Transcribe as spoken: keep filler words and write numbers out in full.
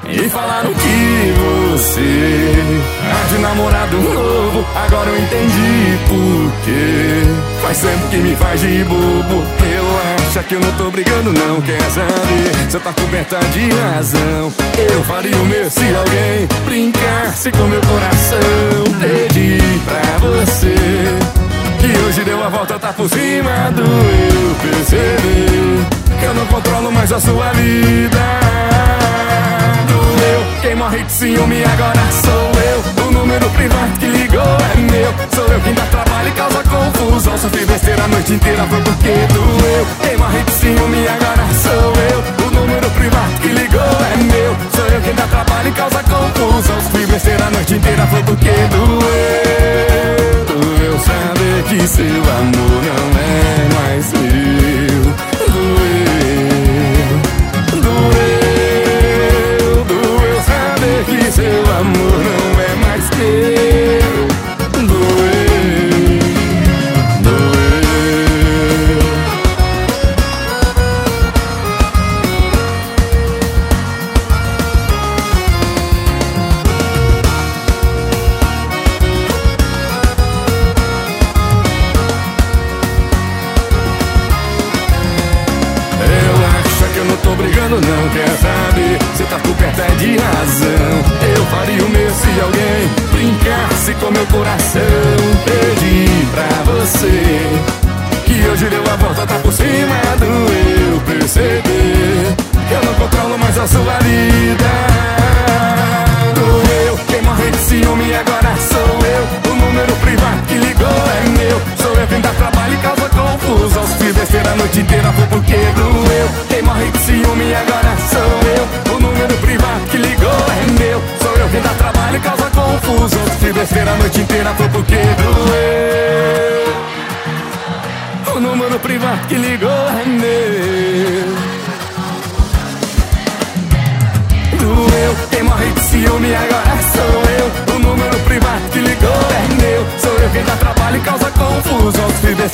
E falaram que você é de namorado novo. Agora eu entendi por quê. Faz tempo que me faz de bobo. Relaxa que eu não tô brigando, não quer saber. Cê tá coberta de razão. Eu faria o meu se alguém brincasse com meu coração. Pedi pra você que hoje deu a volta, tá por cima do eu. Perceber que eu não controlo mais a sua vida. Quem morre de ciúme agora sou eu. O número privado que ligou é meu. Sou eu quem dá trabalho e causa confusão. Sofri besteira a noite inteira, foi porque doeu. Quem morre de ciúme agora sou eu. O número privado que ligou é meu. Sou eu quem dá trabalho e causa confusão. Sofri besteira a noite inteira, foi porque doeu. Doeu saber que seu amor não é mais meu. Doeu, doeu que seu amor não é mais teu. Doeu, doeu. Relaxa que eu não tô brigando, não quer saber. Cê tá coberta de razão. Eu faria o meu se alguém brincasse com meu coração. Pedi pra você que hoje deu a volta, tá por cima do eu. Perceber que eu não controlo mais a sua vida. Doeu, quem morre de ciúme agora sou eu. O número privado que ligou é meu. Sou eu quem dá trabalho e causa confusão. Se besteira a noite inteira foi porque doeu. Quem morre de ciúme agora sou eu. O número privado que ligou é meu. Sou eu quem dá trabalho e causa confusão. Se besteira a noite inteira foi porque doeu. O número privado que ligou é meu. Doeu, quem morre de ciúme agora sou eu. O número privado que ligou é meu. Sou eu quem dá trabalho e causa confusão. Se